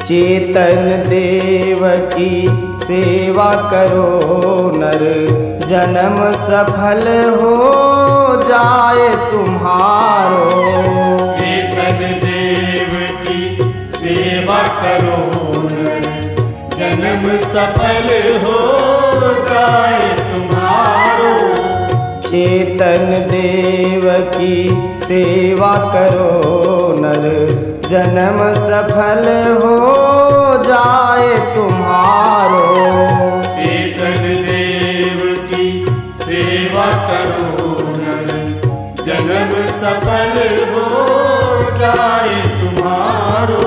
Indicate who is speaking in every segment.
Speaker 1: चेतन देव की सेवा करो नर, जन्म सफल हो जाए तुम्हारो।
Speaker 2: चेतन देव की सेवा करो नर, जन्म सफल हो जाए तुम्हारो।
Speaker 1: चेतन देव की सेवा करो नर, जन्म सफल हो जाए तुम्हारो।
Speaker 2: चेतन देव की सेवा करो नर, जन्म सफल हो जाए तुम्हारो।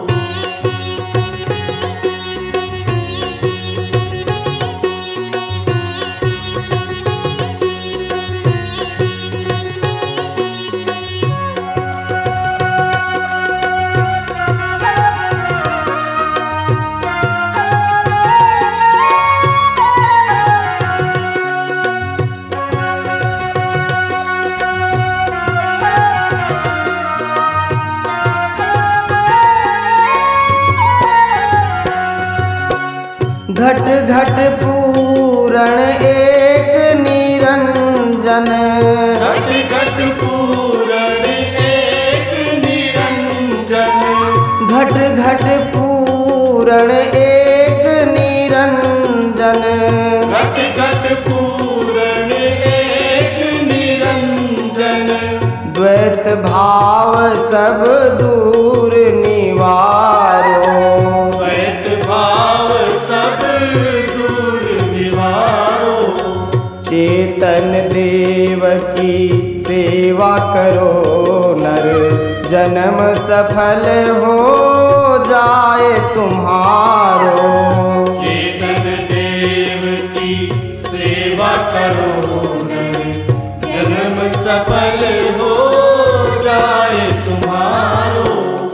Speaker 1: घट घट पूरण एक निरंजन,
Speaker 2: घट घट पूरण एक निरंजन।
Speaker 1: घट घट पूरण एक निरंजन।
Speaker 2: घट घट पूरण एक निरंजन।
Speaker 1: द्वैत भाव सब दूर निवारो।
Speaker 2: द्वैत भाव सब दूर निवारो।
Speaker 1: चेतन देव की सेवा करो नर, जन्म सफल हो जाए तुम्हारो।
Speaker 2: चेतन देव की सेवा करो नर, जन्म सफल हो जाए तुम्हारो।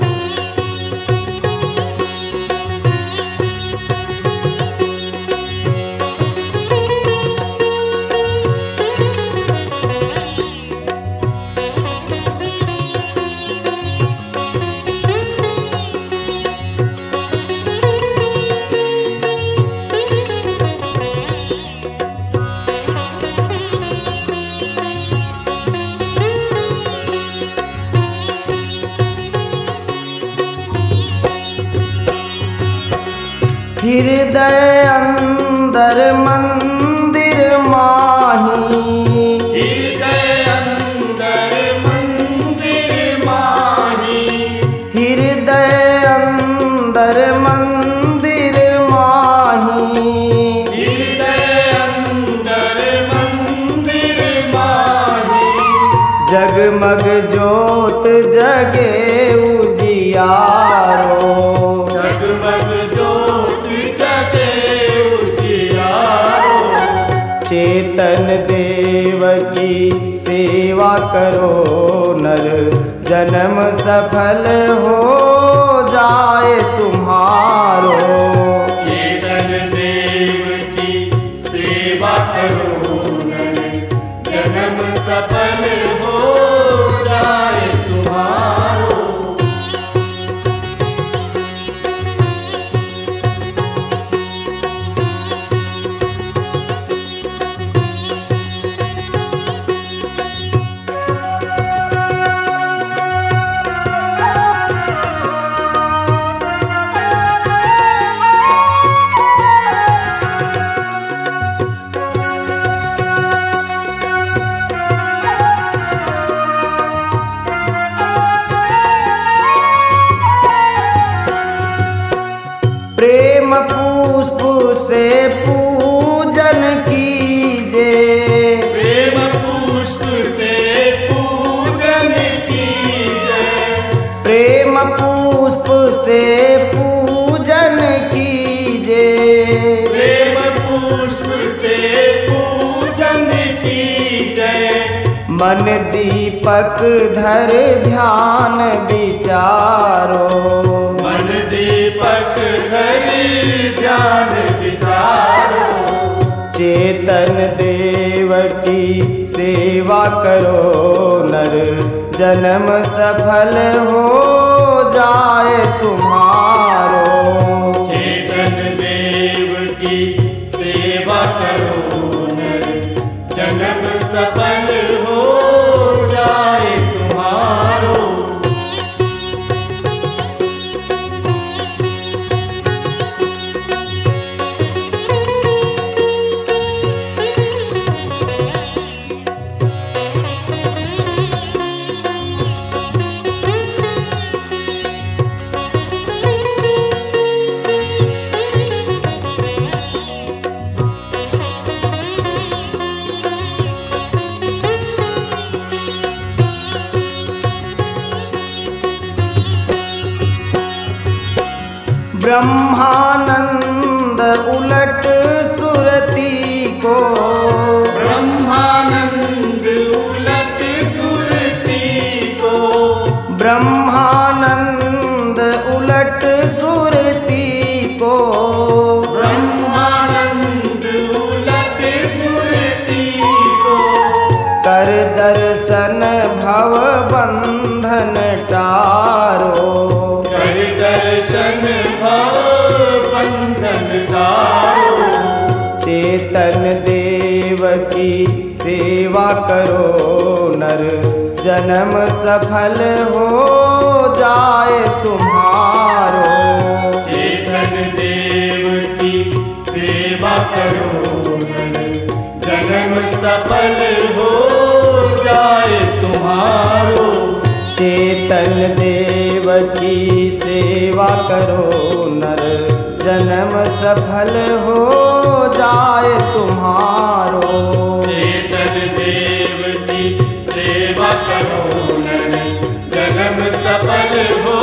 Speaker 1: हृदय अंदर मंदिर माही।
Speaker 2: हृदय अंदर मंदिर माही।
Speaker 1: हृदय अंदर मंदिर माही।
Speaker 2: हृदय अंदर मंदिर माही।
Speaker 1: जगमग ज्योत जगे उजियारो।
Speaker 2: जगमग ज्योत जगे उजियारो।
Speaker 1: चेतन देव की सेवा करो नर, जन्म सफल हो जाए तुम्हारो।
Speaker 2: चेतन देव की सेवा करो नर, जन्म सफल हो जाए तुम्हारो।
Speaker 1: प्रेम पुष्प से पूजन कीजे।
Speaker 2: प्रेम पुष्प से पूजन कीजे।
Speaker 1: प्रेम पुष्प से पूजन कीजे।
Speaker 2: प्रेम पुष्प से पूजन कीजे।
Speaker 1: मन दीपक धर ध्यान विचारो।
Speaker 2: मन दीपक धरि ध्यान विचारो।
Speaker 1: चेतन देव की सेवा करो नर, जन्म सफल हो जाए तुम्हारो। ब्रह्मानंद उलट सुरती को,
Speaker 2: ब्रह्मानंद उलट सुरती को,
Speaker 1: ब्रह्मानंद उलट सुरती को,
Speaker 2: ब्रह्मानंद उलट सुरती को,
Speaker 1: कर दर्शन भव बंधन टारो,
Speaker 2: कर दर्शन भव बंधन तारो,
Speaker 1: चेतन देव की सेवा करो नर, जन्म सफल हो जाए तुम्हारो।
Speaker 2: चेतन देव की सेवा करो नर, जन्म सफल हो जाए तुम्हारो।
Speaker 1: चेतन देव की सेवा करो नर, जन्म सफल हो जाए तुम्हारो।
Speaker 2: चेतन देव की सेवा करो नर, जन्म सफल हो